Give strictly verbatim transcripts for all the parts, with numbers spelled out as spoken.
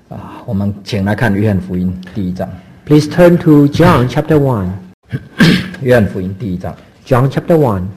啊，我们请来看约翰福音第一章。 Please turn to John chapter one. 约翰福音第一章 John chapter one,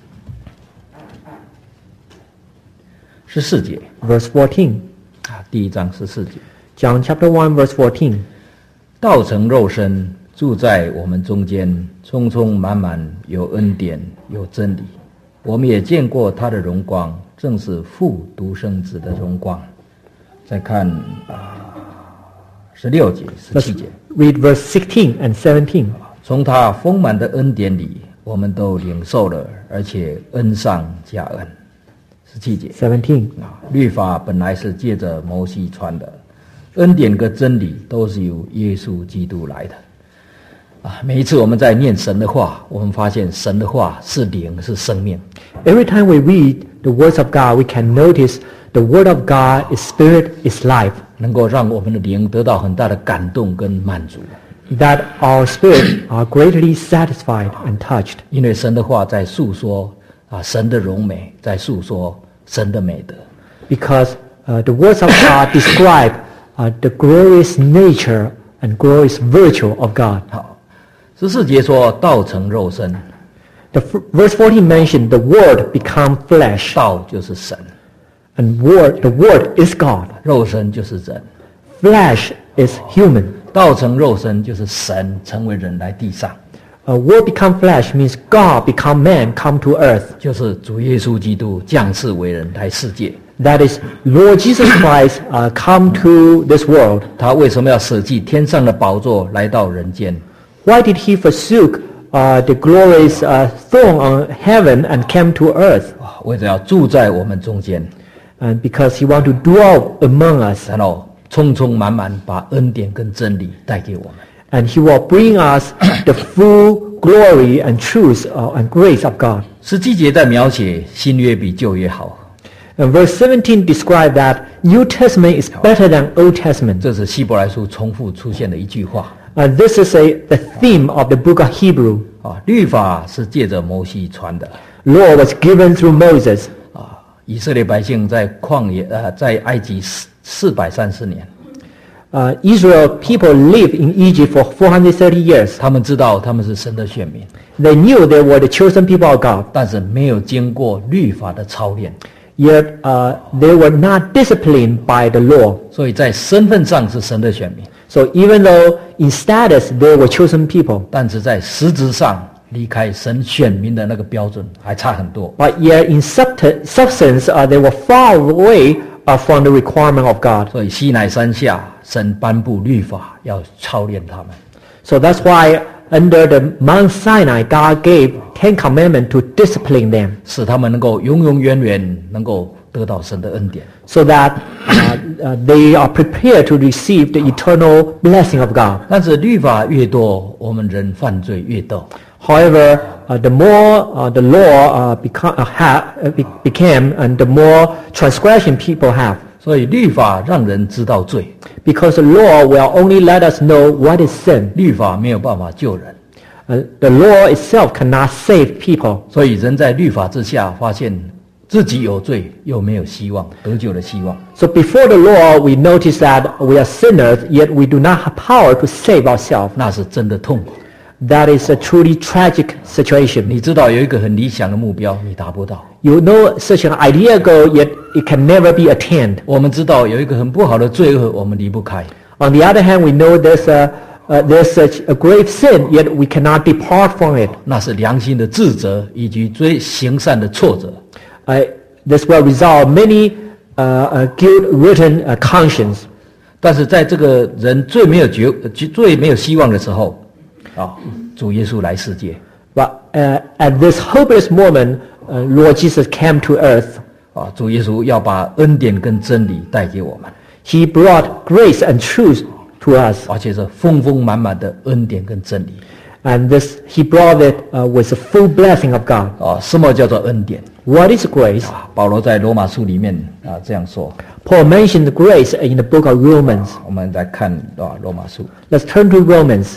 十四节 verse fourteen. 啊，第一章十四节， John chapter one, verse fourteen. 道成肉身，住在我们中间，充充满满有恩典，有真理。我们也见过他的荣光，正是父独生子的荣光。再看啊，十六节、十 Let's 七节， read verse sixteen and seventeen. 从他丰满的恩典里，我们都领受了，而且恩上加恩。十七节 seventeen. 啊，律法本来是借着摩西传的，恩典跟真理都是由耶稣基督来的。啊，每一次我们在念神的话，我们发现神的话是灵，是生命。 Every time we read the words of God, we can notice the word of God is spirit, is life. 能够让我们的灵得到很大的感动跟满足， That our spirit are greatly satisfied and touched. 因为神的话在诉说啊神的荣美，在诉说神的美德。 Because uh, the words of God describe uh, the glorious nature and glorious virtue of God. 好，十四节说道成肉身， The f- verse fourteen mentioned the word become flesh. 道就是神， And word, the word is God. 肉身就是人。 Flesh is human. 道成肉身就是神成为人来地上， A word become flesh means God become man, come to earth. 就是主耶稣基督降世为人来世界。 That is, Lord Jesus Christ uh, come to this world. 他为什么要舍弃天上的宝座来到人间？ Why did he forsook uh, the glorious uh, throne on heaven and came to earth? 啊为了要住在我们中间， And because he want to dwell among us. 然后充充满满把恩典跟真理带给我们。 And he will bring us the full glory and truth uh, and grace of God. 十七节在描写新约比旧约好， And verse seventeen describe that New Testament is better than Old Testament. 这是希伯来书重复出现的一句话 Uh, this is a, the theme of the book of Hebrew. 啊。律法是借着摩西传的 Law was given through Moses. 啊，以色列百姓在旷野呃在埃及四四百三十年， Uh, Israel people lived in Egypt for four hundred thirty years. 他们知道他们是神的选民， They knew they were the chosen people of God. 但是没有经过律法的操练， Yet uh, they were not disciplined by the law. 所以在身份上是神的选民， So even though in status they were chosen people, 但是在实质上离开神选民的那个标准还差很多。 but yet in subta- substance uh, they were far away uh, from the requirement of God. 所以西乃山下，神颁布律法，要操练他们。 So that's why under the Mount Sinai, God gave Ten Commandments to discipline them, 使他们能够永永远远能够得到神的恩典。 so that uh, uh, they are prepared to receive the eternal blessing of God. 但是律法越多，我们人犯罪越多。 However, uh, the more uh, the law uh, become, uh, ha- uh, be- became, and the more transgression people have, 所以律法让人知道罪， because the law will only let us know what is sin. 律法没有办法救人。 Uh, the law itself cannot save people. 所以人在律法之下，发现自己有罪，又没有希望得救的希望。 So before the law, we notice that we are sinners, yet we do not have power to save ourselves. 那是真的痛苦。 That is a truly tragic situation. 你知道有一个很理想的目标，你达不到； You know such an ideal goal, yet it can never be attained. 我们知道有一个很不好的罪恶，我们离不开。 On the other hand, we know there's a uh, there's such a grave sin, yet we cannot depart from it. 那是良心的自责以及追行善的挫折。 Uh, this will result many uh, uh, guilt-ridden uh, conscience. 但是在这个人最没有绝、最没有希望的时候，啊，主耶稣来世界， But uh, at this hopeless moment, uh, Lord Jesus came to earth. 啊，主耶稣要把恩典跟真理带给我们， He brought grace and truth to us. 而且是丰丰满满的恩典跟真理。 And this, he brought it uh, with the full blessing of God. 啊，什么叫做恩典？ What is grace? 啊，保罗在罗马书里面啊这样说。 Paul mentioned grace in the book of Romans. 我们来看啊罗马书， Let's turn to Romans.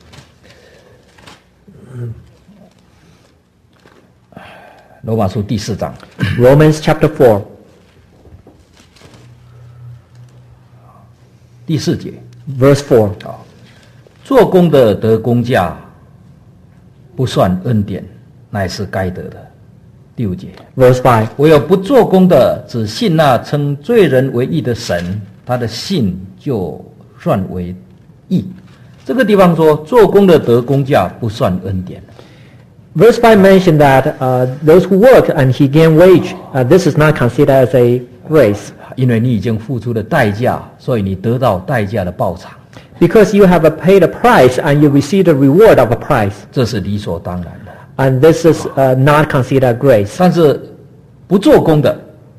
罗马书第四章。 Romans chapter four. 第四节 verse four. 啊，做工的得工价，不算恩典，乃是该得的。第五节 Verse five. 唯有不做工的，只信那称罪人为义的神，他的信就算为义。这个地方说，做工的得工价不算恩典。 Verse five mentioned that uh, those who work and he gain wage, uh, this is not considered as a grace. 因为你已经付出了代价，所以你得到代价的报偿， Because you have paid a price and you receive the reward of a price. 这是理所当然的。 And this is uh, not considered grace. 但是不做工的，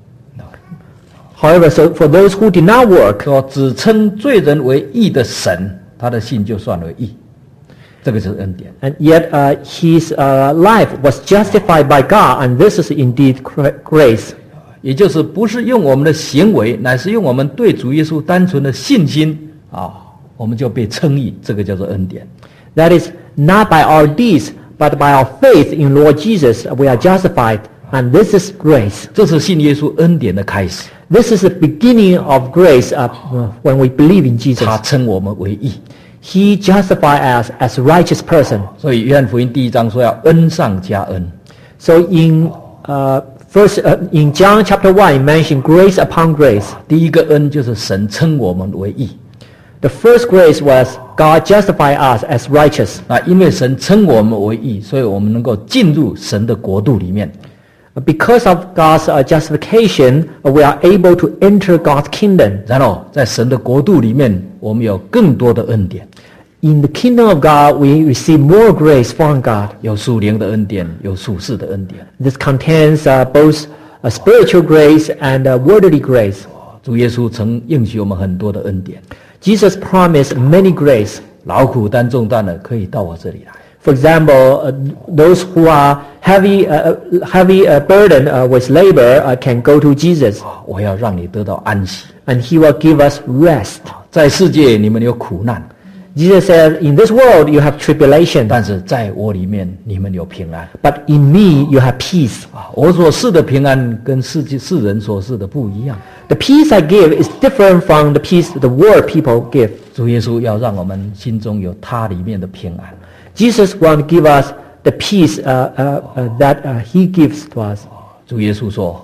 However, so for those who did not work, 说只称罪人为义的神，他的信就算为义，这个就是恩典。 and yet uh, his uh, life was justified by God, and this is indeed gra- grace. 也就是不是用我们的行为，乃是用我们对主耶稣单纯的信心啊，我们就被称义，这个叫做恩典。 That is not by our deeds, but by our faith in Lord Jesus, we are justified, and this is grace. 这是信耶稣恩典的开始， This is the beginning of grace uh, when we believe in Jesus. 他称我们为义。 He justified us as a righteous person. 所以约翰福音第一章说要恩上加恩。 So in uh, first uh, in John chapter one, it mentioned grace upon grace. 第一个恩就是神称我们为义。 The first grace was God justified us as righteous. 那因为神称我们为义，所以我们能够进入神的国度里面。 Because of God's uh, justification, uh, we are able to enter God's kingdom. 然后在神的国度里面，我们有更多的恩典， In the kingdom of God, we receive more grace from God. 有属灵的恩典，有属世的恩典。 This contains uh, both a spiritual grace and a worldly grace. 主耶稣曾应许我们很多的恩典， Jesus promised many grace. 劳苦担重担的可以到我这里来。 For example, uh, those who are heavy, uh, heavy uh, burden uh, with labor uh, can go to Jesus, 我要让你得到安息。 and He will give us rest. 在世界你们有苦难， Jesus said, "In this world you have tribulation, 但是在我里面你们有平安。 but in me you have peace." 啊，我所示的平安跟世界世人所示的不一样。 The peace I give is different from the peace the world people give. 主耶稣要让我们心中有他里面的平安。 Jesus wants to give us the peace uh, uh, uh, that uh, He gives to us. 主耶稣说，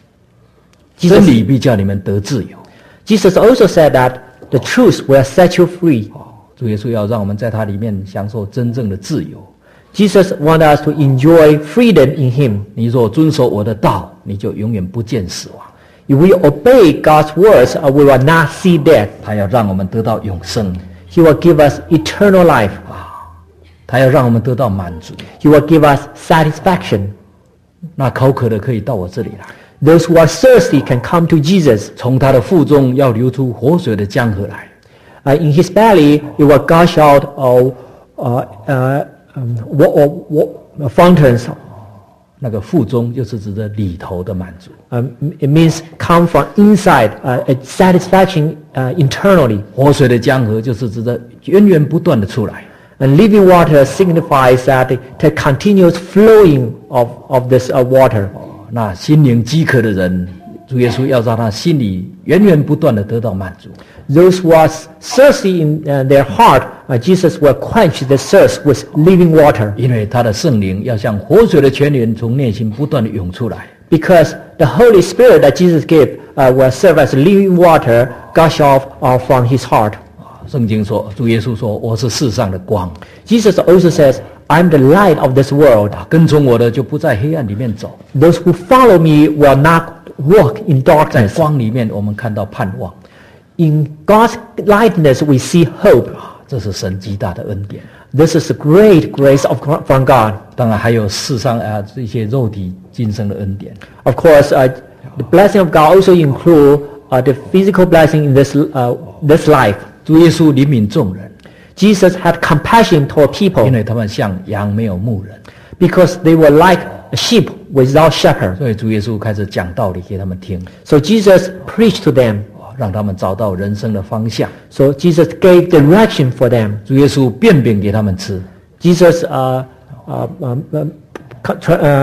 Jesus, 真理必叫你们得自由。 Jesus also said that the truth will set you free. 主耶稣要让我们在他里面享受真正的自由。 Jesus wants us to enjoy freedom in Him. 你若遵守我的道，你就永远不见死亡。 If we obey God's words, uh, we will not see death. 他要让我们得到永生， He will give us eternal life. 他要让我们得到满足。 He will give us satisfaction. 那口渴的可以到我这里来， Those who are thirsty can come to Jesus. 从他的腹中要流出活水的江河来。 Uh, in His belly, it will gush out of uh, uh, um, wa- wa- wa- fountains. 那个腹中就是指着里头的满足， Um, it means come from inside, uh, a satisfaction uh, internally. 活水的江河就是指着源源不断的出来。 And living water signifies that the continuous flowing of, of this uh, water. 那心灵饥渴的人，主耶稣要让他心里源源不断的得到满足。 Those who are thirsty in uh, their heart, uh, Jesus will quench the thirst with living water. 因为他的圣灵要像活水的泉源从内心不断的涌出来。 Because the Holy Spirit that Jesus gave uh, will serve as living water, gush off uh, from His heart. 圣经说，主耶稣说：“我是世上的光， Jesus also says, I'm the light of this world. 跟从我的就不在黑暗里面走， Those who follow me will not walk in 在 darkness. 光里面我们看到盼望。 In God's lightness we see hope. 这是神极大的恩典。 This is a great grace of, from God. 当然还有世上啊这些肉体今生的恩典。 Of course, uh, the blessing of God also include uh, the physical blessing in this, uh, this life. 主耶稣怜悯众人， Jesus had compassion toward 因 people 为他们像羊没有牧人， because they were like a sheep without shepherd. 所以主耶稣开始讲道理给他们听， So Jesus preached to them. 让他们找到人生的方向。 So Jesus gave direction for them. 主耶稣变饼给他们吃， Jesus uh, uh, um, um, co- uh,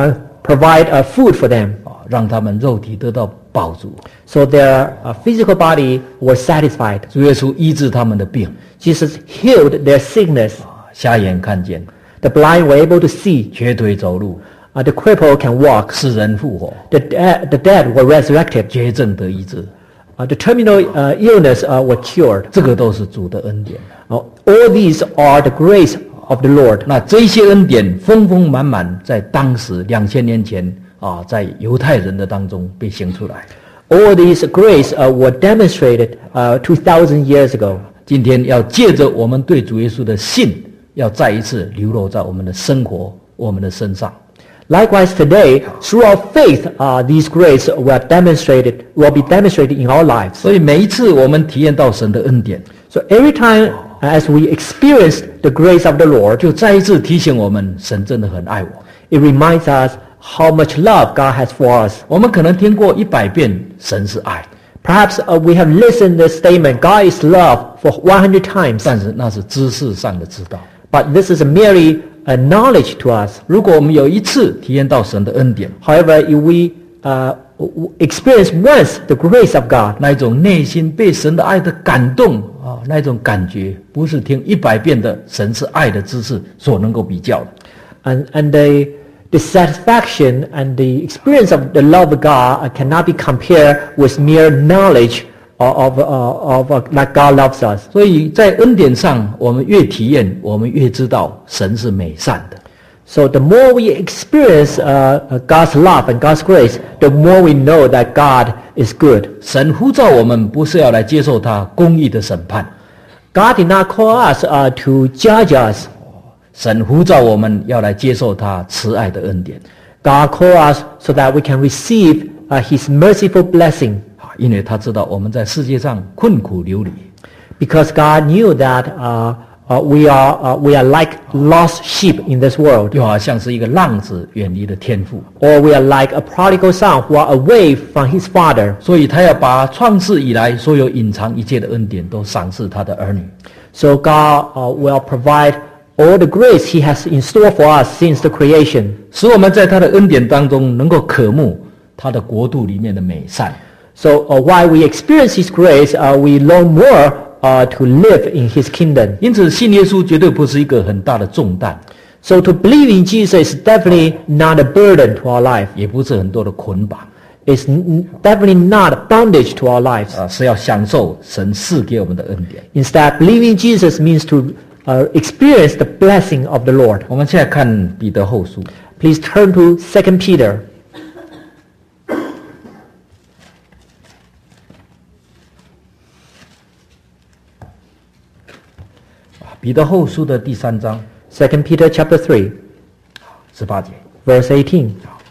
provide uh, food for them, 啊，让他们肉体得到饱足。 so their uh, physical body was satisfied. 主耶稣医治他们的病， Jesus healed their sickness. 啊，瞎眼看见， The blind were able to see. 瘸腿走路， Uh, the cripple can walk. 死人复活， The, de- the dead were resurrected. 绝症得医治， Uh, the terminal uh, illness uh, were cured. 这个都是主的恩典。 Uh, all these are the grace of the Lord. 那这些恩典丰丰满满，在当时两千年前啊，在犹太人的当中被行出来。 All these grace uh, were demonstrated uh, two thousand years ago. 今天要借着我们对主耶稣的信，要再一次流露在我们的生活、我们的身上。 Likewise today, through our faith, uh, these grace were demonstrated, will be demonstrated in our lives. 所以每一次我们体验到神的恩典， So every time as we experience the grace of the Lord, 就再一次提醒我们，神真的很爱我。 it reminds us how much love God has for us. 我们可能听过一百遍神是爱， Perhaps uh, we have listened to the statement, God is love, for one hundred times, 但是那是知识上的知道。 but this is merely a knowledge to us. 如果我们有一次体验到神的恩典， However, if we uh, w- experience once the grace of God, 那一种内心被神的爱的感动啊，那一种感觉，不是听一百遍的神是爱的知识所能够比较的。 and, and the, the satisfaction and the experience of the love of God uh, cannot be compared with mere knowledge of, of, uh, of uh, that God loves us. 所以在恩典上，我们越体验，我们越知道神是美善的。 So the more we experience uh, uh, God's love and God's grace, the more we know that God is good. 神呼召我们，不是要来接受他公义的审判， God did not call us uh, to judge us. 神呼召我们要来接受他慈爱的恩典。 God called us so that we can receive uh, His merciful blessing. 啊，因为他知道我们在世界上困苦流离， Because God knew that uh, uh, we are uh, we are like lost sheep in this world, 又好像是一个浪子远离了天父， or we are like a prodigal son who are away from his father. 所以他要把创世以来所有隐藏一切的恩典都赏赐他的儿女。 So God uh, will provide all the grace He has in store for us since the creation, 使我们在他的恩典当中能够渴慕他的国度里面的美善。 So uh, while we experience His grace, uh, we learn more uh, to live in His kingdom. 因此，信耶稣绝对不是一个很大的重担， So to believe in Jesus is definitely not a burden to our life. 也不是很多的捆绑 It's n- definitely not a bondage to our lives. 啊，是要享受神赐给我们的恩典。 Instead, believing Jesus means to uh, experience the blessing of the Lord. 我们现在看彼得后书， Please turn to Second Peter. 彼得后书的第三章 Second Peter chapter three, 十八节， verse eighteen.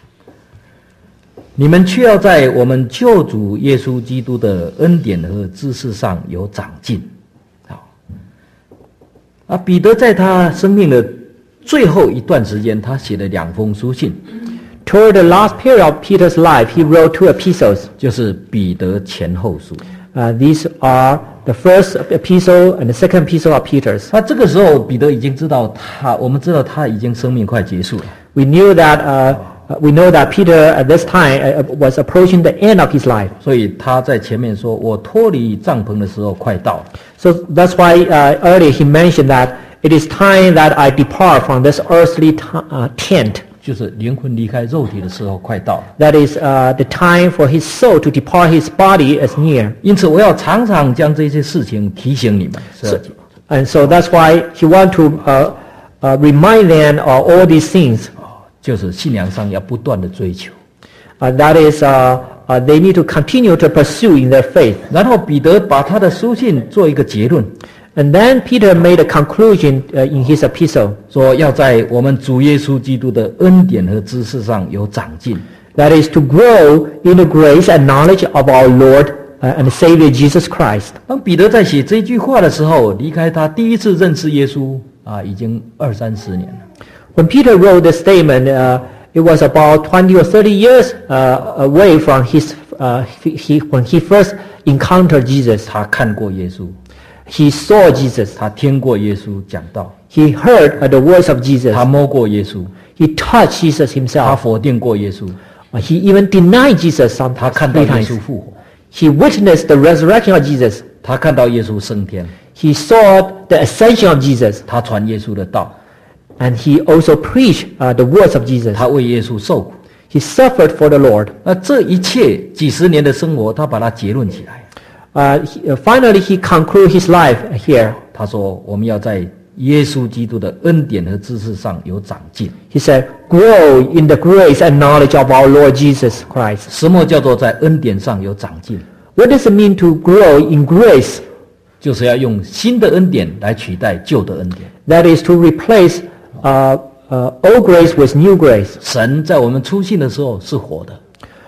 你们却要在我们救主耶稣基督的恩典和知识上有长进。好，啊，彼得在他生命的最后一段时间，他写了两封书信， Toward the last period of Peter's life, he wrote two epistles. 就是彼得前后书。 Uh, these are the first epistle and the second epistle of Peter's. 他这个时候，彼得已经知道他，我们知道他已经生命快结束了。 We knew that uh, we know that Peter at this time uh, was approaching the end of his life. 所以他在前面说：“我脱离帐篷的时候快到了。 So that's why uh, earlier he mentioned that it is time that I depart from this earthly t- uh, tent. ” 就是灵魂离开肉体的时候快到了。 That is uh, the time for his soul to depart his body is near. 因此，我要常常将这些事情提醒你们。十二节 And so that's why he want to uh, uh, remind them of all these things. 就是信仰上要不断的追求。 Uh, that is, uh, uh, they need to continue to pursue in their faith. 然后彼得把他的书信做一个结论， And then Peter made a conclusion uh, in his epistle. 说要在我们主耶稣基督的恩典和知识上有长进。 That is to grow in the grace and knowledge of our Lord uh, and Savior Jesus Christ. 当彼得在写这句话的时候，离开他第一次认识耶稣啊，已经二三十年了。 When Peter wrote this statement, uh, it was about twenty or thirty years uh, away from his, uh, he, he, when he first encountered Jesus. 他看过耶稣， He saw Jesus. 他听过耶稣讲道， He heard uh, the words of Jesus. 他摸过耶稣， He he touched Jesus 他 himself. 否定过耶稣， Uh, He even denied Jesus some 他看到 three 耶 times. 稣复活， He witnessed the resurrection of Jesus. 他看到耶稣升天， He saw the ascension of Jesus. 他传耶稣的道， And he also preached uh, the words of Jesus. 他为耶稣受苦。 He suffered for the Lord. 那这一切几十年的生活，他把它结论起来。 Uh, he- uh, finally, he concluded his life here. 他说：“我们要在耶稣基督的恩典和知识上有长进。 He said, grow in the grace and knowledge of our Lord Jesus Christ. 什么叫做在恩典上有长进？ What does it mean to grow in grace? 就是要用新的恩典来取代旧的恩典。 That is to replace uh, uh, old grace with new grace. 神在我们出信的时候是活的，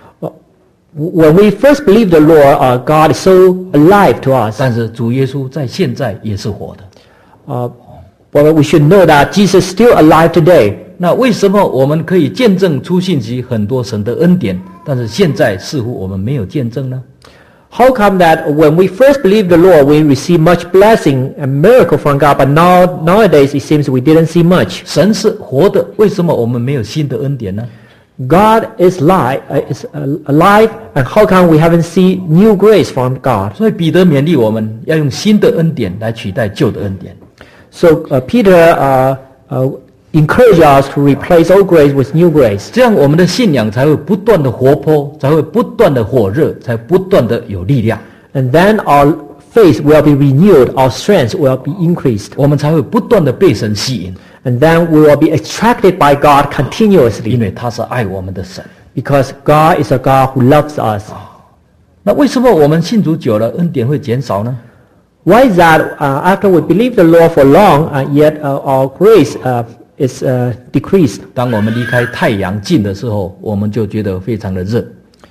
When we first believe the Lord, uh, God is so alive to us. 但是主耶稣在现在也是活的。 Uh, but we should know that Jesus is still alive today. 那为什么我们可以见证出信息很多神的恩典，但是现在似乎我们没有见证呢？ How come that when we first believed the Lord, we received much blessing and miracle from God, but now nowadays it seems we didn't see much? 神是活的，为什么我们没有新的恩典呢？ God is live, uh, is uh, alive, and how come we haven't seen new grace from God? 所以彼得勉励我们要用新的恩典来取代旧的恩典。 So uh, Peter uh, uh, encouraged us to replace old grace with new grace. 这样我们的信仰才会不断的活泼，才会不断的火热，才不断的有力量， And then our faith will be renewed, our strength will be increased. 我们才会不断的被神吸引， And then we will be attracted by God 因 continuously 为他是爱我们的神。 because God is a God who loves us. 那为什么我们信主久了，恩典会减少呢？ Why is that uh, after we believe the Lord for long, uh, yet uh, our grace uh, is uh, decreased? 当我们离开太阳近的时候，我们就觉得非常的热。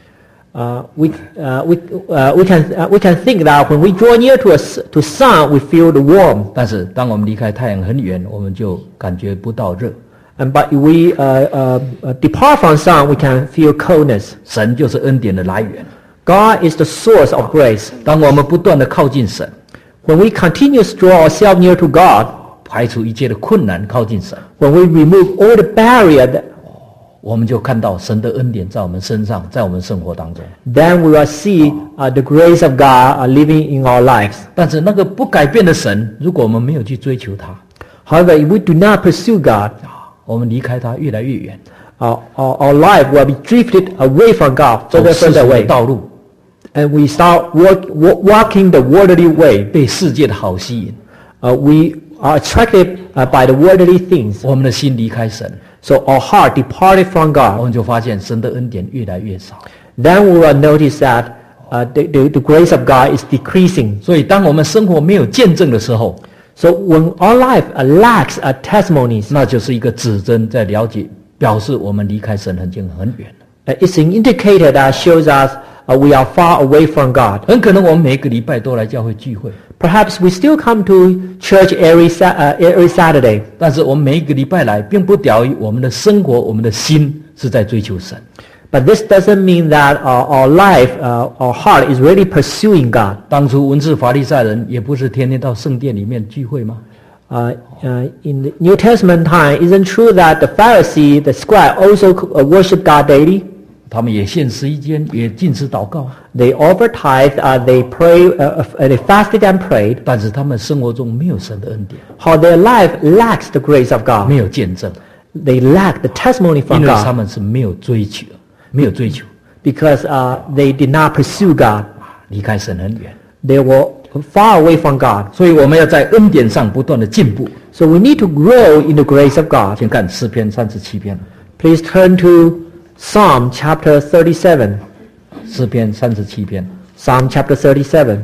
Uh, we, uh, we, uh, we, can, uh, we can think that when we draw near to, a s to sun, we feel the warm. 但是当我们离开太阳很远，我们就感觉不到热。 And but if we uh, uh, uh, depart from sun, we can feel coldness. 神就是恩典的来源。 God is the source of grace. 当我们不断的靠近神， When we continue to draw ourselves near to God, 排除一切的困难，靠近神， when we remove all the barrier, that, 我们就看到神的恩典在我们身上，在我们生活当中。 then we will see uh, the grace of God uh, living in our lives. 但是那个不改变的神，如果我们没有去追求他， However, if we do not pursue God, 我们离开他越来越远， uh, our, our life will be drifted away from God, 走 further 世 further 俗的 away. 道路， And we start walk, walk, walking the worldly way. 被世界的好吸引， Uh, we are attracted uh, by the worldly things. 我们的心离开神， So our heart departed from 我 God. 们就发现神的恩典越来越少。 Then we will notice that uh, the, the, the grace of God is decreasing. 所以，当我们生活没有见证的时候， So when our life uh, lacks uh, testimonies, 那就是一个指针，在了解表示我们离开神已经很远了。 uh, it's an indicator that shows us uh, we are far away from God. 很可能我们每个礼拜都来教会聚会， Perhaps we still come to church every, sa- uh, every Saturday, 但是我们每一个礼拜来，并不等于我们的生活、我们的心是在追求神。 but this doesn't mean that our, our life, uh, our heart is really pursuing God. 当初文士法利赛人也不是天天到圣殿里面聚会吗？ Uh, uh, in the New Testament time, isn't true that the Pharisee, the scribe, also uh, worship God daily? 他们也献十一间，也禁食祷告， They offer tithe, uh, they pray, uh, uh, they fasted and prayed. 但是他们生活中没有神的恩典， How their life lacks the grace of God. 没有见证， They lack the testimony 因 from 为他 God 们是没有追求，没有追求， because uh, they did not pursue God. 离开神很远。 They were far away from God. 所以我们要在恩典上不断的进步。 So we need to grow in the grace of God. 请看诗篇三十七篇， Please turn to Psalm chapter thirty-seven. 诗篇三十七篇 Psalm chapter thirty-seven.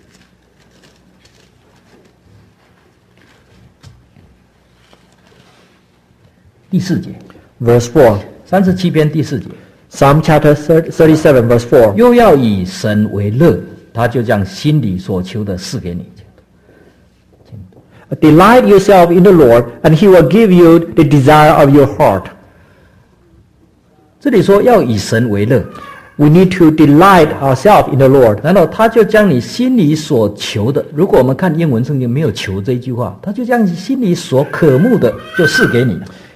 第四节， Verse four. 三十七篇第四节， Psalm chapter thirty-seven, verse four. 又要以神为乐，他就将心里所求的赐给你。 Delight yourself in the Lord, and He will give you the desire of your heart. 这里说要以神为乐， We need to delight ourselves in the Lord. 然后他就将你心里所求的，如果我们看英文圣经没有求这一句话，他就将你心里所渴慕的就赐给你了。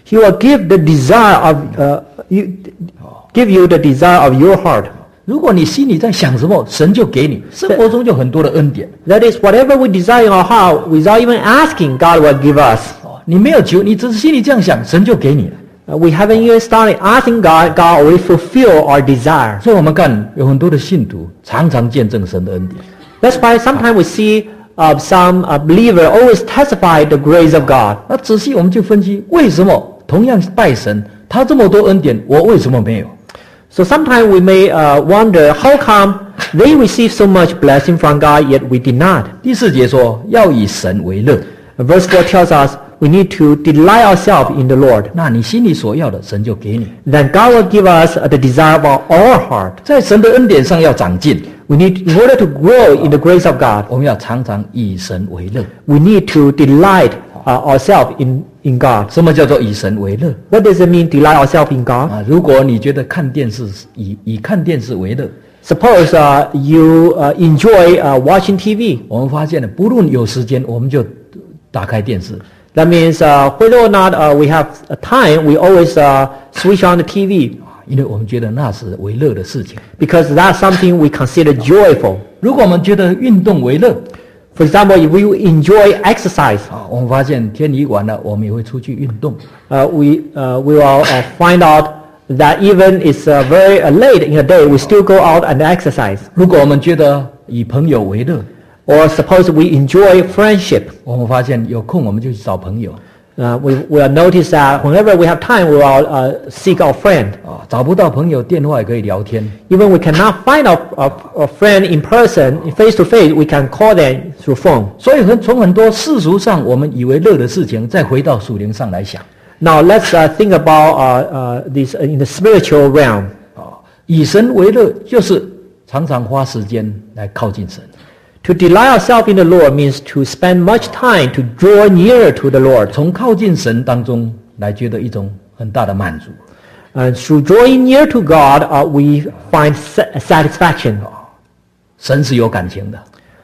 He will give the desire of uh, you, give you the desire of your heart. 如果你心里在想什么，神就给你，生活中就很多的恩典。 That is, whatever we desire in our heart, without even asking, God will give us. 你没有求，你只是心里这样想，神就给你了。 Uh, we haven't even started asking God, God will fulfill our desire. 所以我们看有很多的信徒常常见证神的恩典。 That's why sometimes we see uh, some uh, believer always testify the grace of God. 那仔细我们就分析，为什么同样拜神，他这么多恩典，我为什么没有？ So sometimes we may uh, wonder how come they receive so much blessing from God, yet we did not. 第四节说要以神为乐， Verse four tells us we need to delight ourselves in the Lord. 那你心里所要的，神就给你。 Then God will give us uh, the desire of our heart. 在神的恩典上要长进， We need, in order to grow in the grace of God, 我们要常常以神为乐。 we need to delight uh, ourselves in, in God. 什么叫做以神为乐？ What does it mean, delight ourselves in God? 啊，如果你觉得看电视以以看电视为乐， Suppose uh, you uh, enjoy uh, watching T V. 我们发现了，不论有时间，我们就打开电视。 That means uh, whether or not uh, we have a time, we always uh, switch on the T V 因为我们觉得那是为乐的事情。 because that's something we consider joyful. 如果我们觉得运动为乐， For example, if we enjoy exercise, 啊，我们发现天已晚了，我们也会出去运动。 uh, we, uh, we will uh, find out that even it's uh, very uh, late in the day, we still go out and exercise. 如果我们觉得以朋友为乐， Or suppose we enjoy friendship. 我们发现有空我们就去找朋友。 Uh, we will notice that whenever we have time, we will uh, seek our friend. 啊，找不到朋友，电话也可以聊天。 Even we cannot find our, our, our friend in person, face to face, we can call them through phone. 所以很从很多世俗上我们以为乐的事情，再回到属灵上来想。 Now let's uh, think about uh, uh, this in the spiritual realm. 啊，以神为乐，就是常常花时间来靠近神。 To delight ourselves in the Lord means to spend much time to draw nearer to the Lord. 从靠近神当中来觉得一种很大的满足。 And through drawing near to God, uh, we find sa- satisfaction. 神是有感情的。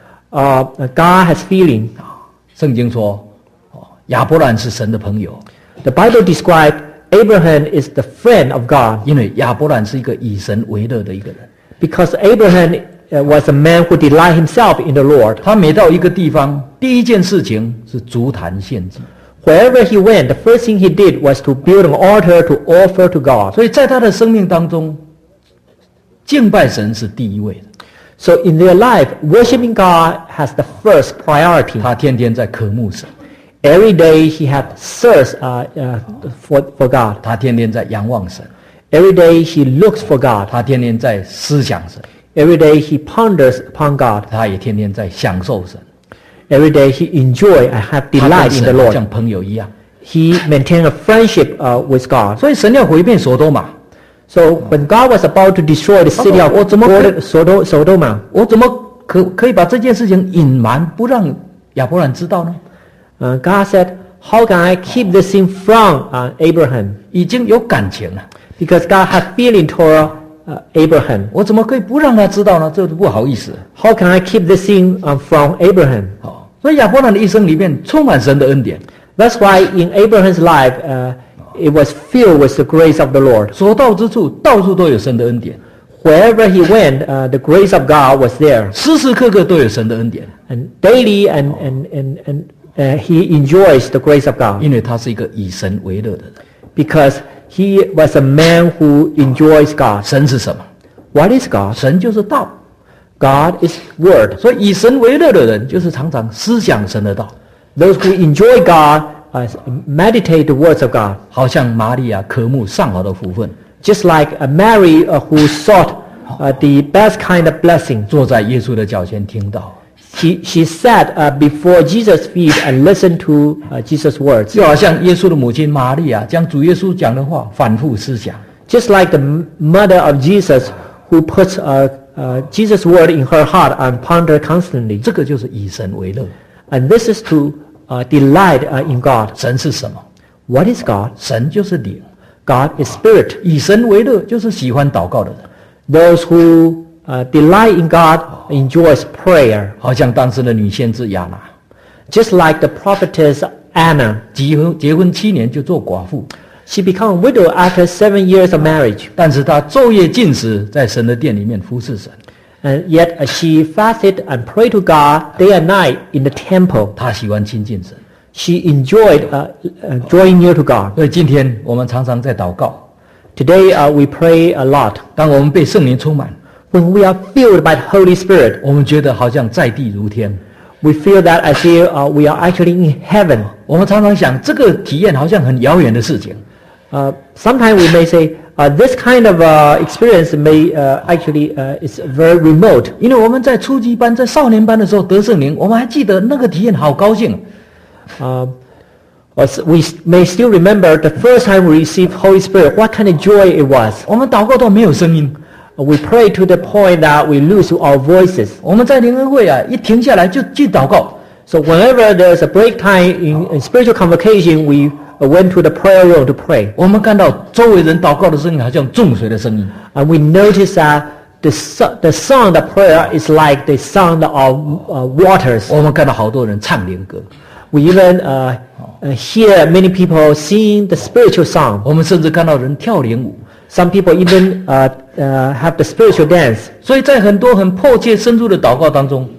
Uh, God has feeling. 圣经说，哦，亚伯兰是神的朋友， The Bible describes Abraham is the friend of God 因为亚伯兰是一个以神为乐的一个人。 because Abraham uh, was a man who delight himself in the Lord. 他每到一个地方，第一件事情是足坛献祭。 Wherever he went, the first thing he did was to build an altar to offer to God. 所以在他的生命当中，敬拜神是第一位的。 So in their life, worshiping God has the first priority. 他天天在渴慕神， Every day he had thirst uh, uh, for, for God. 他天天在仰望神， Every day he looks for God. 他天天在思想神， Every day he ponders upon God. 他也天天在享受神。 Every day he enjoy and have 他 delight 跟 in the 神好 Lord. 像朋友一样。 He maintained a friendship uh, with God. 所以神要毁灭所多玛， So when God was about to destroy the city of Sodom- Sodom- Sodoma, 我怎么可可以把这件事情隐瞒，不让亚伯兰知道呢？ uh, God said, how can I keep this thing from uh, Abraham? 已经有感情了， Because God had feeling toward uh, Abraham. 我怎么可以不让他知道呢？这就不好意思。 How can I keep this thing uh, from Abraham? 好，所以亚伯兰的一生里面充满神的恩典， That's why in Abraham's life, uh, it was filled with the grace of the Lord. 所到之处到处都有神的恩典， Wherever he went, uh, the grace of God was there. 时时刻刻都有神的恩典， And daily and, and, and, and uh, he enjoys the grace of God. 因为他是一个以神为乐的人。 Because he was a man who enjoys God. 神是什么？ What is God? 神就是道。 God is Word. 所以以神为乐的人，就是常常思想神的道， Those who enjoy God uh, meditate the words of God. 好像玛利亚渴慕上好的福分， Just like uh, Mary uh, who sought uh, the best kind of blessing. 坐在耶稣的脚前听到， She, she sat uh, before Jesus' feet and listened to uh, Jesus' words. 就好像耶稣的母亲玛利亚将主耶稣讲的话反复思想。 Just like the m- mother of Jesus who puts uh, uh, Jesus' word in her heart and ponder constantly. 这个就是以神为乐。 And this is to uh, delight uh, in God. 神是什么？ What is God? 神就是灵。 God is spirit. 以神为乐，就是喜欢祷告的人。 Those who uh, delight in God enjoys prayer. 好像当时的女先知亚拿， Just like the prophetess Anna, 结婚结婚七年就做寡妇， She became a widow after seven years of marriage. 但是她昼夜禁食，在神的殿里面服侍神。 And yet uh, she fasted and prayed to God day and night in the temple. 她喜欢亲近神。 She enjoyed uh, uh, drawing near to God. 所以今天我们常常在祷告。 Today uh, we pray a lot. 当我们被圣灵充满， When we are filled by the Holy Spirit, 我们觉得好像在地如天。 we feel that as if uh, we are actually in heaven. 我们常常想，这个体验好像很遥远的事情。 Uh, sometimes we may say, uh, this kind of uh, experience may uh, actually uh, is very remote. 因为我们在初级班、在少年班的时候得圣灵，我们还记得那个体验好高兴。 Uh, or s- we s- may still remember the first time we received Holy Spirit, what kind of joy it was. 我们祷告到没有声音， Uh, we pray to the point that we lose our voices. 我们在灵恩会啊，一停下来就去祷告。 So whenever there's a break time in, in spiritual convocation, we uh, went to the prayer room to pray. 我们看到周围人祷告的声音好像重水的声音， And we notice that the, so- the sound of prayer is like the sound of uh, waters. 我们看到好多人唱灵歌， We even uh, uh, hear many people sing the spiritual song. 我们甚至看到人跳灵舞。 Some people even uh, uh, have the spiritual dance. 所以在很多很迫切深入的祷告当中，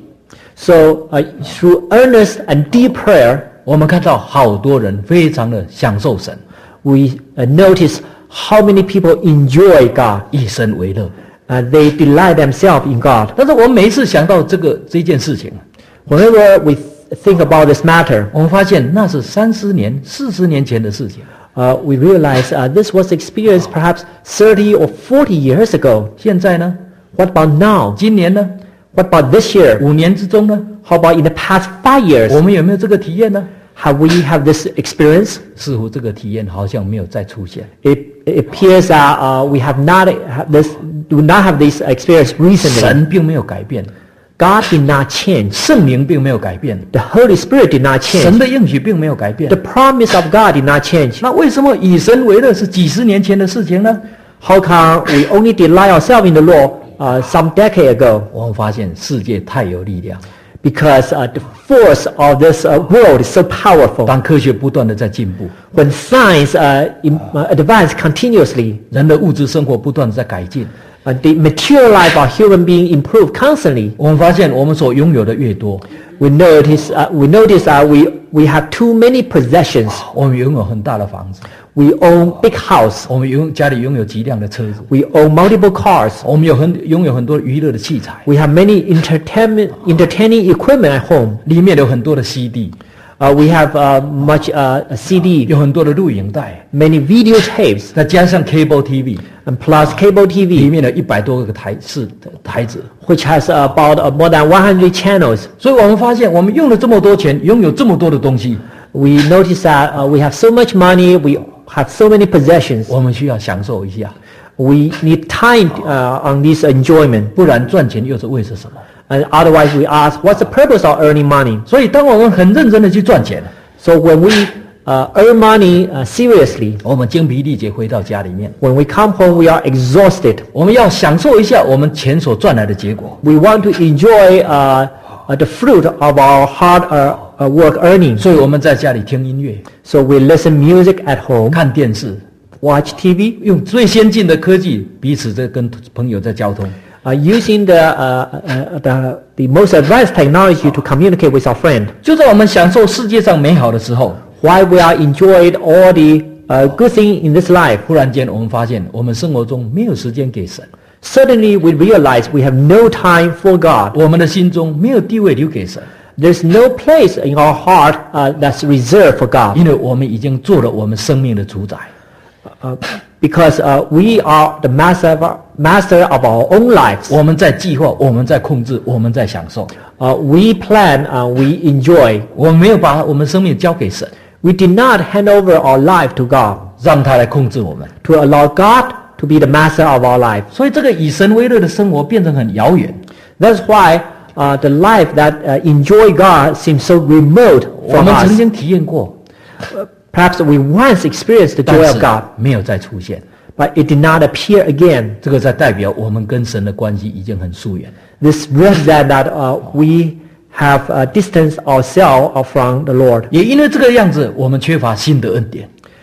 So uh, through earnest and deep prayer, 我们看到好多人非常的享受神， we uh, notice how many people enjoy God. 以神为乐。 Uh, they delight themselves in God. 但是我们每一次想到这个这件事情， Whenever we th- think about this matter, 我们发现那是三十年、四十年前的事情。 uh, we realize uh, this was experienced perhaps thirty or forty years ago. 现在呢？ What about now? 今年呢？ What about this year? 五年之中呢？ How about in the past five years? 我们有没有这个体验呢？ Have we have this experience? 似乎这个体验好像没有再出现。 It, it appears that uh, we have not have this, do not have this experience recently. 神并没有改变， God did not change. 圣灵并没有改变， The Holy Spirit did not 神 change. 的应许并没有改变 The。promise of God did not change. 那为什么以神为乐是几十年前的事情呢？ How come we only delight ourselves in the Lord uh, some decade ago? 我们发现世界太有力量， Because uh, the force of this uh, world is so powerful. 当科学不断的在进步， When science uh, im- uh, advance continuously, 人的物质生活不断的在改进， uh, the material life of human being improve constantly. 我们发现我们所拥有的越多， We notice uh, we notice that we we have too many possessions. 我们拥有很大的房子， We own big house. 我们拥家里拥有极辆的车子， We own multiple cars. 我们有很拥有很多娱乐的器材， We have many entertainment entertaining equipment at home. 里面有很多的 C D， Uh, we have uh, much uh, C D, 有很多的录影带， many video tapes, 再加上 Cable T V， and plus cable 里 T V, 面有一百多个台式的台子。 which has about uh, more than one hundred channels. 所以我们发现，我们用了这么多钱，拥有这么多的东西， We notice that uh, we have so much money, we have so many possessions. 我们需要享受一下， We need time uh, on this enjoyment. 不然赚钱又是为是什么？ And otherwise we ask, what's the purpose of earning money? 所以，当我们很认真的去赚钱， So when we uh, earn money uh, seriously, 我们精疲力竭回到家里面， when we come home, we are exhausted. 我们要享受一下我们钱所赚来的结果。 We want to enjoy uh, uh, the fruit of our hard uh, uh, work earnings. 所以我们在家里听音乐、 So we listen music at home, 看电视， watch T V, 用最先进的科技彼此在跟朋友在交通。 uh, using the, uh, uh, the, the most advanced technology to communicate with our friend. 就在我们享受世界上美好的时候， While we are enjoying all the uh, good things in this life, 忽然间我们发现，我们生活中没有时间给神， suddenly we realize we have no time for God. 我们的心中没有地位留给神， There's no place in our heart uh, that's reserved for God. 因为我们已经做了我们生命的主宰。 Uh, because uh, we are the master of our, master of our own lives. 我们在计划，我们在控制，我们在享受。 Uh, we plan, uh, we enjoy. 我们没有把我们生命交给神， We did not hand over our life to God, 让他来控制我们。 to allow God to be the master of our life. 所以这个以神为乐的生活变成很遥远。 That's why uh, the life that uh, enjoy God seems so remote 我 from 们曾 us. 经体验过， Perhaps we once experienced the 但 joy 是 of God, 没有再出现。 but it did not appear again. 这个在代表我们跟神的关系已经很疏远。 This represents that uh, we have uh, distanced ourselves from the Lord. 也因为这个样子，我们缺乏新的恩典。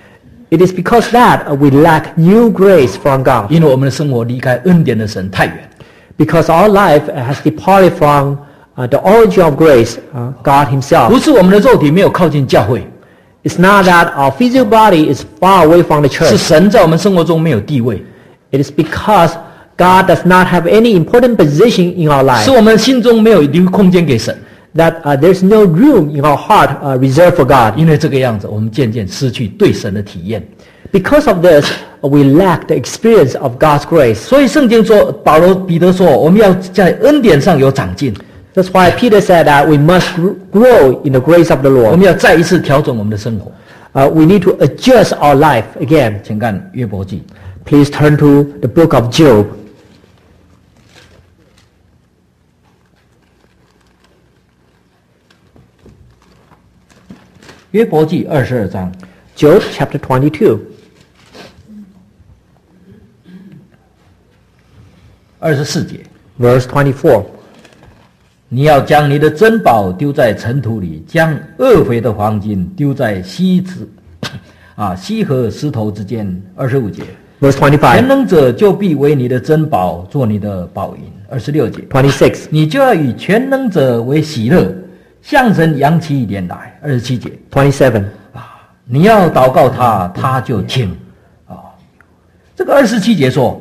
It is because that uh, we lack new grace from God. 因为我们的生活离开恩典的神太远。 Because our life has departed from uh, the origin of grace, uh, God 不 Himself. 是我们的肉体没有靠近教会， It's not that our physical body is far away from the 是 church. 神在我们生活中没有地位， It is because God does not have any important position in our 是 life. 我们心中没有留空间给神。 That uh, there's no room in our heart uh, reserved for God. 因为这个样子，我们渐渐失去对神的体验。 Because of this, uh, we lack the experience of God's grace. 所以圣经说，保罗、彼得说，我们要在恩典上有长进， That's why Peter said that we must gr- grow in the grace of the 我 Lord. 们要再一次调整我们的生活。 Uh, we need to adjust our life again. 请看约伯记 Please turn to the book of Job. 约伯记二十二章 Job chapter twenty-two, 二十四节， verse twenty-four. 你要将你的珍宝丢在尘土里，将恶肥的黄金丢在溪子啊溪和石头之间。二十五节， Verse 全 twenty-five, 能者就必为你的珍宝，做你的宝银。二十六节， twenty-six, 你就要以全能者为喜乐，向神扬起一点来。二十七节， twenty-seven. 啊，你要祷告他，他就听。啊，这个二十七节说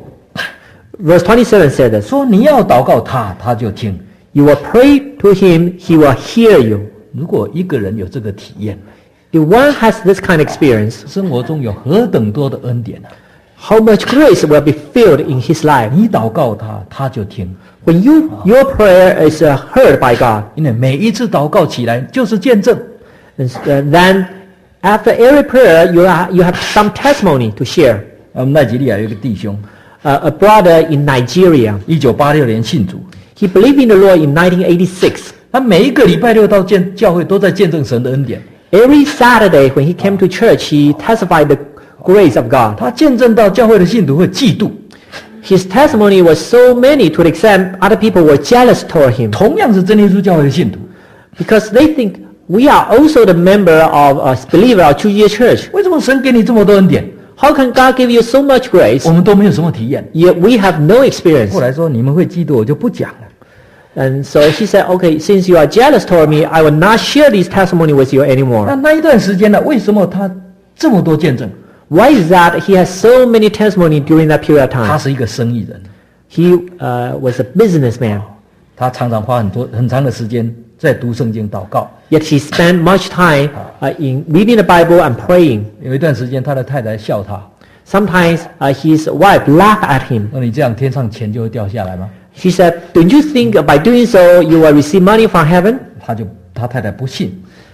Verse twenty-seven said this. 说你要祷告他，他就听。 You will pray to him, he will hear you. 如果一个人有这个体验， If one has this kind of experience, 生活中有何等多的恩典啊！ how much grace will be filled in his life? 你祷告他，他就听。 When you, your prayer is uh, heard by God, 因为每一次祷告起来就是见证。 and uh, then after every prayer, you, are, you have some testimony to share. 我们奈及利亚有一个弟兄， Uh, a brother in Nigeria, 一九八六年信主， he believed in the Lord in nineteen eighty-six. 他每一个礼拜六到见教会都在见证神的恩典。 Every Saturday when he came to church, he testified the grace of God. 他见证到教会的信徒会嫉妒， His testimony was so many to the extent other people were jealous toward him 同样是真耶稣教会的信徒， because they think we are also the member of a believer of True Year Church. 为什么神给你这么多恩典， How can God give you so much grace 我们都没有什么体验？ yet we have no experience? 后来说你们会嫉妒，我就不讲了。 And so he said, okay, since you are jealous toward me, I will not share this testimony with you 那 anymore. 那一段时间呢，为什么他这么多见证？ Why is that he has so many testimony during that period of 他 time? 是一个生意人， He uh, was a businessman, 他常常花很多很长的时间在读圣经祷告。 yet he spent much time uh, in reading the Bible and praying. 有一段时间，他的太太笑他， Sometimes uh, his wife laughed at him. 说你这样天上钱就会掉下来吗？ She said, don't you think by doing so you will receive money from heaven? 他就他太太不信，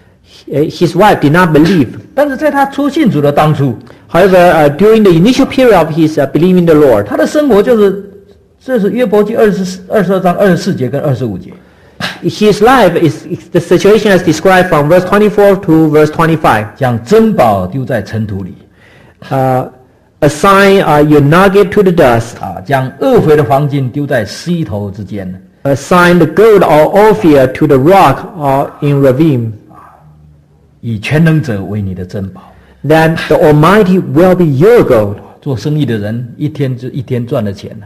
Uh, His wife did not believe. 但是在他初信主的当初， However, uh, during the initial period of his uh, believing the Lord, 他的生活就是这是约伯记二十二十二章二十四节跟二十五节。 his life is, is the situation as described from verse twenty-four to verse twenty-five. 将珍宝丢在尘土里 Uh, assign uh, your nugget to the dust. 啊，将恶肥的黄金丢在溪头之间， Assign the gold or Ophir to the rock or in ravine. 以全能者为你的珍宝。 Then the Almighty will be your gold. 做生意的人一天就一天赚的钱呢，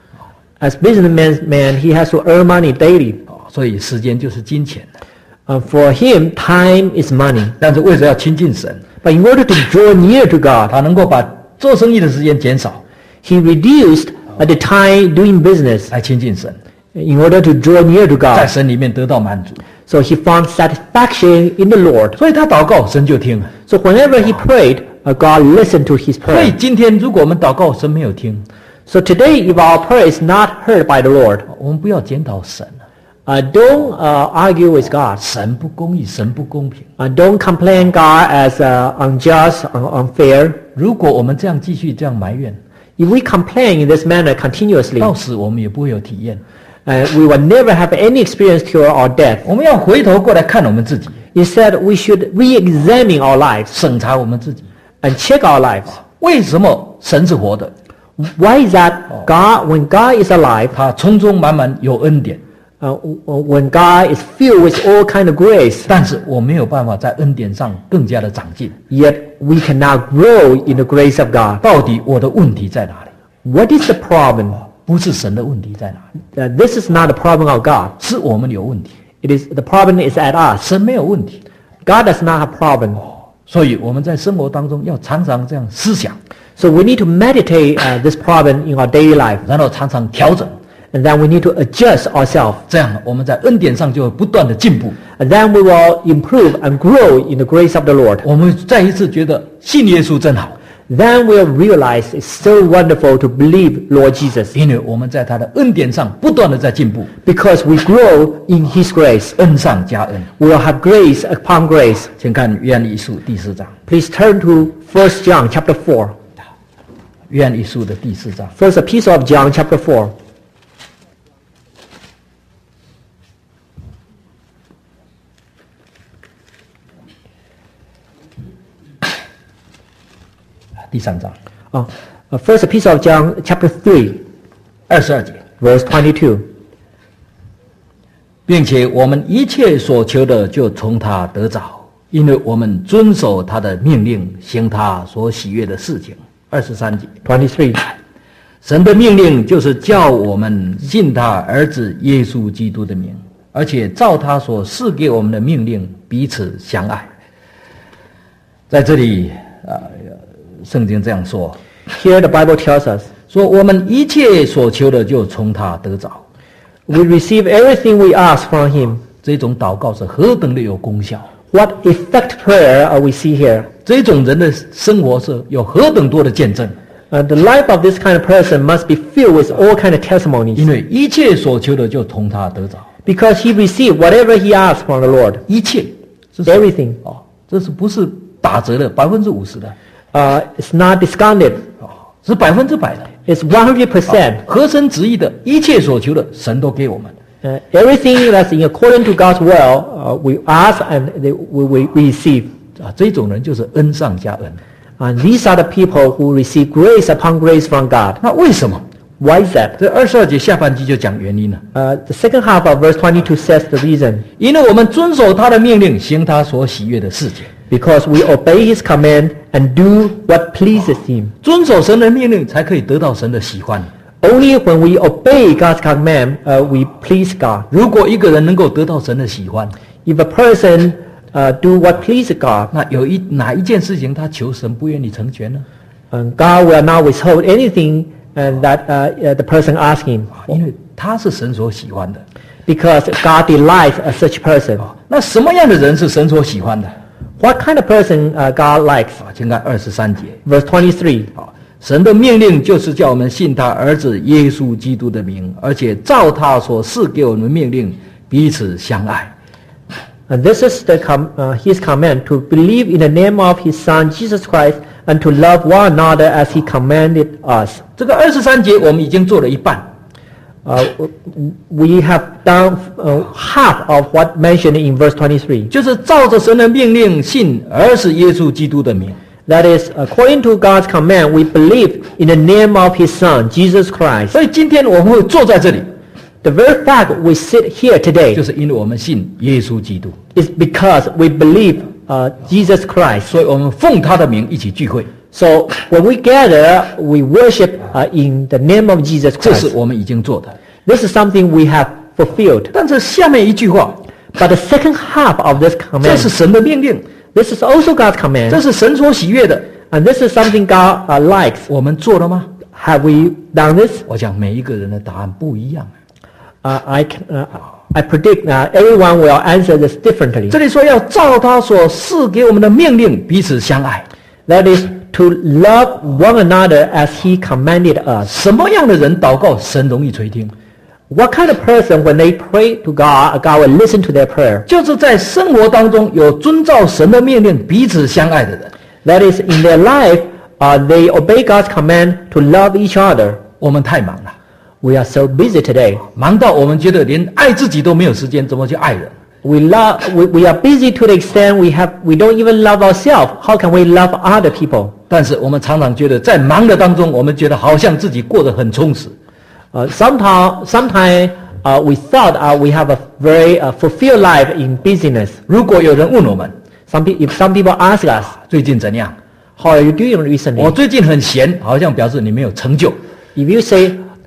As businessman, man, he has to earn money daily. 哦，所以时间就是金钱。 Uh, for him, time is money. 但是为了要亲近神， But in order to draw near to God, 他能够把做生意的时间减少， he reduced uh, the time doing business 来亲近神， in order to draw near to 在 God. 神里面得到满足。 So he found satisfaction in the Lord. 所以他祷告，神就听了。 So whenever he prayed, uh, God listened to his 所以 prayer. 今天如果我们祷告，神没有听， So today, if our prayer is not heard by the Lord, 我们不要检讨神， uh, don't uh, argue with God. 神不公义，神不公平。 Uh, don't complain God as uh, unjust, un- unfair. 如果我们这样继续这样埋怨， If we complain in this manner continuously, 到死我们也不会有体验。 uh, we will never have any experience till our death. 我们要回头过来看我们自己， Instead, we should re-examine our lives 审查我们自己。 and check our lives. 为什么神是活的？ Why is that God, when God is alive, 他充充满满有恩典， uh, when God is filled with all kind of grace, 但是我没有办法在恩典上更加的长进。 yet we cannot grow in the grace of God. 到底我的问题在哪里？ What is the problem? 不是神的问题在哪里， Uh, this is not the problem of God. 是我们有问题。 It is the problem is at us. 神没有问题， God does not have problem. 所以我们在生活当中要常常这样思想， So we need to meditate uh, this problem in our daily life, 然后常常调整， and then we need to adjust ourselves, 这样我们在恩典上就会不断的进步。 and then we will improve and grow in the grace of the Lord. 我们再一次觉得信耶稣真好， Then we'll realize it's so wonderful to believe Lord Jesus, 因为我们在他的恩典上不断的在进步， because we grow in His grace. 恩上加恩。 We will have grace upon grace. 请看约翰一书第四章， Please turn to First John chapter four. 约翰一书的第四章。 First epistle of John chapter four. 第三章 Uh, uh, First epistle of John chapter three, 二十二节， verse twenty-two. 并且我们一切所求的就从他得着，因为我们遵守他的命令，行他所喜悦的事情。二十三节， twenty-three. 神的命令就是叫我们信他儿子耶稣基督的名，而且照他所赐给我们的命令彼此相爱。在这里啊、圣经这样说， Here the Bible tells us, 说我们一切所求的就从他得着。 we receive everything we ask from Him. 这种祷告是何等的有功效， What effect prayer uh, we see here. 这种人的生活是有何等多的见证。 Uh, the life of this kind of person must be filled with all kind of testimonies, 因为一切所求的就从他得着， because he received whatever he asked from the Lord. 一切，这是 Everything. 哦，这是不是打折的百分之五十的 Uh, it's not discounted. 哦，是百分之百的。 It's one hundred percent. 合神旨意的一切所求的，神都给我们。 Uh, everything that's in according to God's will, uh, we ask and they, we, we receive. 啊，这种人就是恩上加恩。 And these are the people who receive grace upon grace from God. 那为什么？ Why is that? 这二十二节下半句就讲原因了。 Uh, the second half of verse twenty-two says the reason. 因为我们遵守他的命令，行他所喜悦的事情。 Because we obey His command and do what pleases Him. 遵守神的命令，才可以得到神的喜欢。 Only when we obey God's command, uh, we please God. 如果一个人能够得到神的喜欢， If a person uh, do what pleases God, 那有一哪一件事情他求神不愿意成全呢？ and God will not withhold anything and that uh, uh, the person asks Him, 因为他是神所喜欢的。 because God delights a such person. 那什么样的人是神所喜欢的？ What kind of person uh, God likes? 啊，请看二十三节。 Verse twenty-three. 啊，神的命令就是叫我们信他儿子耶稣基督的名，而且照他所赐给我们的命令彼此相爱。 And this is the com- uh, His command, to believe in the name of His Son Jesus Christ and to love one another as He commanded us. 这个二十三节我们已经做了一半。 Uh, we have done uh, half of what mentioned in verse twenty-three. 就是照着神的命令信儿子耶稣基督的名。 That is, according to God's command, we believe in the name of His Son, Jesus Christ. 所以今天我们会坐在这里， The very fact we sit here 就 today 是因为我们信耶稣基督， is because we believe uh, Jesus Christ. 所以我们奉他的名一起聚会， So when we gather, we worship uh, in the name of Jesus 这是 Christ. 我们已经做的。 This is something we have fulfilled. 但是下面一句话， But the second half of this 这是 command, 神的命令， this is also God's 这 command, 是神所喜悦的， and this is something God uh, likes. 我们做了吗？ Have we done this? 我想每一个人的答案不一样。 Uh, I, can, uh, I predict uh, everyone will answer this differently. 这里说要照他所赐给我们的命令彼此相爱。 That is, to love one another as He commanded us. 什么样的人祷告神容易垂听？ What kind of person, when they pray to God, God will listen to their prayer? 就是在生活当中有遵照神的命令彼此相爱的人。 That is, in their life, uh, they obey God's command to love each other. 我们太忙了， We are so busy today. 忙到我们觉得连爱自己都没有时间，怎么去爱人？ We love. We, we are busy to the extent we have. We don't even love ourselves. How can we love other people? 但是我们常常觉得在忙的当中，我们觉得好像自己过得很充实。 Uh, sometimes, sometimes uh, we thought uh, we have a very uh, fulfilled life in busyness. 如果有人问我们 Some pe- if some people ask us, 最近怎样， how are you doing 我 recently? 最近很闲，好像表示你没有成就。 If you say,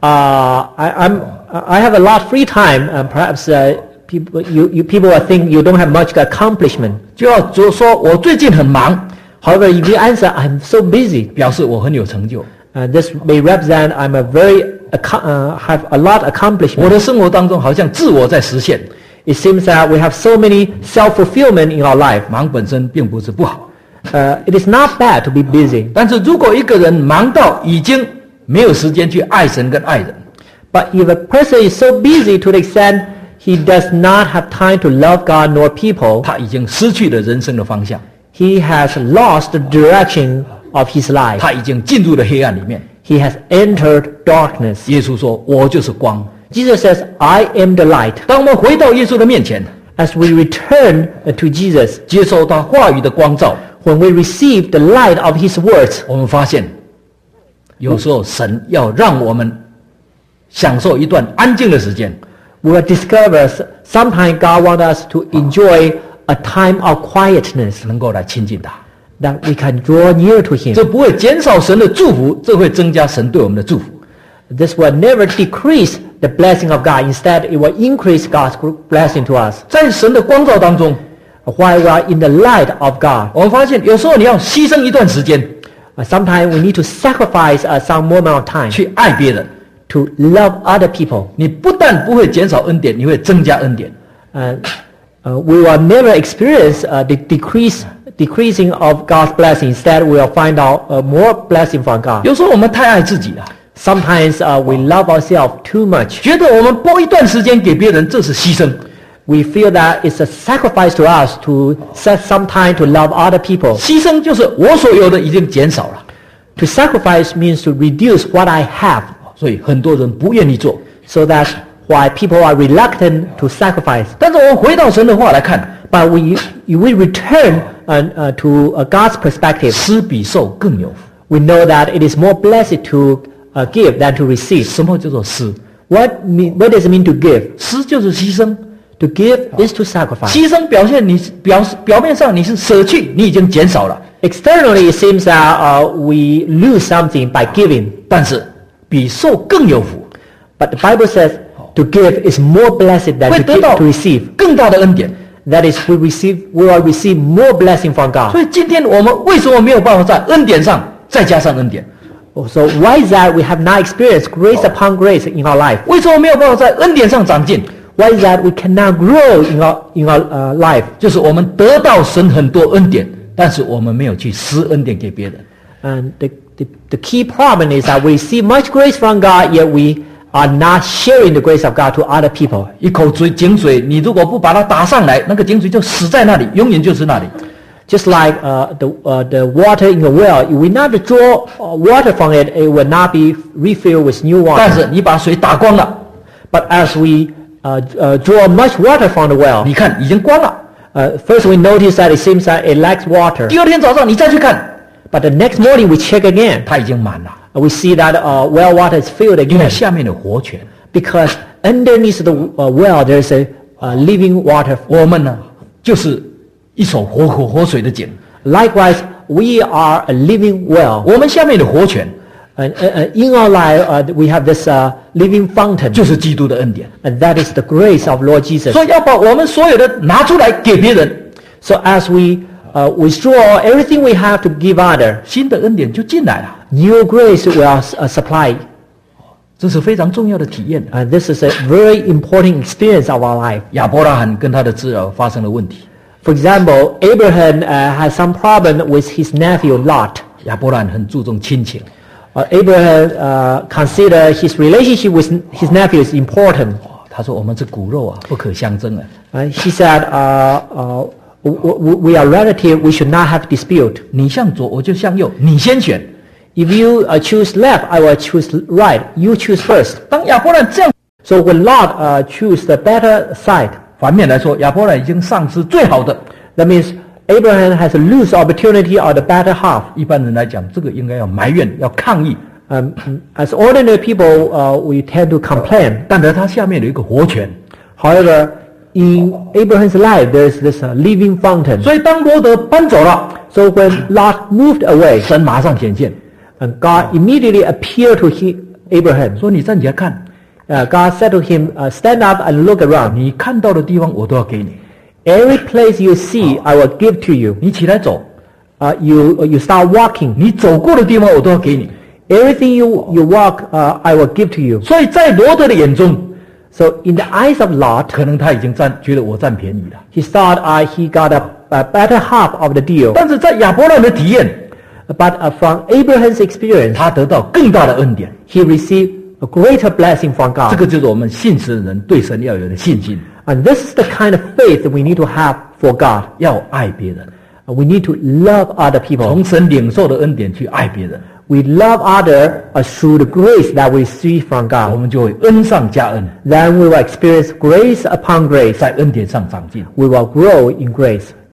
uh, I, I'm, I have a lot of free time, and perhaps uh, people, you, you, people will think you don't have much accomplishment. 就要就说我最近很忙， However, if you answer, I'm so busy, 表示我很有成就。 uh, this may represent I'm a very, acco- uh, have a lot 我 accomplishment. 的生活当中好像自我在实现， It seems that we have so many self-fulfillment in our life. 忙本身并不是不好。 Uh, it is not bad to be busy. 但是如果一个人忙到已经没有时间去爱神跟爱人， But if a person is so busy to the extent he does not have time to love God nor people, 他已经失去了人生的方向， he has lost the direction of his life. 他已经进入了黑暗里面。 He has entered darkness. 耶稣说：“我就是光。 Jesus says, I am the light. ” 当我们回到耶稣的面前， As we return uh, to Jesus, 接受他话语的光照， when we receive the light of his words, 我们发现，有时候神要让我们享受一段安静的时间， we will discover sometimes God wants us to enjoy a time of quietness 能够来亲近他。 that we can draw near to him. 这不会减少神的祝福，这会增加神对我们的祝福。 This will never decrease the blessing of God. Instead, it will increase God's blessing to us. 在神的光照当中， While we are in the light of God, 我们发现有时候你要牺牲一段时间 uh, sometimes we need to sacrifice uh, some moment of time 去爱别人， to love other people. 你不但不会减少恩典，你会增加恩典。 And uh, we will never experience uh, the decrease, decreasing of God's blessing. Instead, we will find out uh, more blessing from God. 有时候我们太爱自己了， Sometimes uh, we love ourselves too much. 觉得我们拨一段时间给别人，这是牺牲。 We feel that it's a sacrifice to us to set some time to love other people. 牺牲就是我所有的已经减少了， To sacrifice means to reduce what I have, 所以很多人不愿意做。 so that's why people are reluctant to sacrifice. 但是我们回到神的话来看， But we, if we return uh, uh, to uh, God's perspective, 施比受更有福。 we know that it is more blessed to uh, give than to receive. 什么叫做施？ What, mean, what does it mean to give? 施就是牺牲， To give is to sacrifice. 牺牲表现你表表面上你是舍去，你已经减少了， Externally, it seems that uh, we lose something by giving. 但是比受更有福， But the Bible says to give is more blessed than 会 to, 得 give, 到 to receive. 更大的恩典。 That is, we receive, we will receive more blessing from God. 所以今天我们为什么没有办法在恩典上再加上恩典？ So why is that we have not experienced grace upon grace in our life? 为什么没有办法在恩典上长进？ Why is that we cannot grow in our, in our uh, life? 就是我们得到神很多恩典，但是我们没有去施恩典给别人。 And the, the, the key problem is that we receive much grace from God, yet we are not sharing the grace of God to other people. 一口水井水，你如果不把它打上来，那个井水就死在那里，永远就是那里。 Just like uh, the, uh, the water in a well, if we not draw uh, water from it, it will not be refilled with new 但 water. 是你把水打光了， But as we uh, uh, draw much water from the well, 你看已经关了。 uh, first we notice that it seems that it lacks water. 第二天早上你再去看， But the next morning we check again, 它已经满了， and we see that uh, well water is filled 因为 again. 下面有活泉。 Because underneath the uh, well there's a uh, living water. 我们呢，就是一手活活活水的井， Likewise, we are a living well. 我们下面的活泉 And uh, uh, in our life, uh, we have this uh, living fountain, 就是基督的恩典。 and that is the grace of Lord Jesus. 所以要把我们所有的拿出来给别人， So as we uh, withdraw everything we have to give other, 新的恩典就进来了。 new grace will uh, supply. 这是非常重要的体验。 And this is a very important experience of our life. 亚伯拉罕跟他的侄儿发生了问题， For example, Abraham uh, has some problem with his nephew Lot. 亚伯拉罕很注重亲情， Uh, Abraham uh, considered his relationship with his nephew is important. 他说我们是骨肉啊，不可相争啊。 Uh, he said, uh, uh, w- w- we are relative, we should not have dispute. 你向左，我就向右，你先选。 If you uh, choose left, I will choose right. You choose first. 当亚伯拉罕这样， So when Lot uh, choose the better side, 反面来说，亚伯拉罕已经丧失最好的。 that means Abraham has a lose opportunity of the better half. 一般人来讲，这个应该要埋怨，要抗议。 Um, as ordinary people, uh, we tend to complain. 但是他下面有一个活泉， However, In Abraham's life, there is this uh, living fountain. 所以当罗德搬走了， So when Lot moved away, 神马上显现， and God immediately appeared to he, Abraham. 说你站起来看， Uh, God said to him, uh, stand up and look around. 你看到的地方我都要给你， Every place you see, I will give to you. 你起来走， Uh, you, you start walking. 你走过的地方我都要给你。 Everything you, you walk, uh, I will give to you. 所以在罗德的眼中， So in the eyes of Lot, 可能他已经占觉得我占便宜了， he thought uh, he got a, a better half of the deal. 但是在亚伯兰的体验， But uh, from Abraham's experience, 他得到更大的恩典。 he received a greater blessing from 这 God. 个就是我们信神的人对神要有的信心， And this is the kind of faith that we need to have for God. 要爱别人， Uh, We need to love other people. 从神领受的恩典去爱别人， We love other uh, through the grace that we receive from 我 God. 们就会恩上加恩， Then we will experience grace upon grace. 在恩典上长进。 We will grow in grace.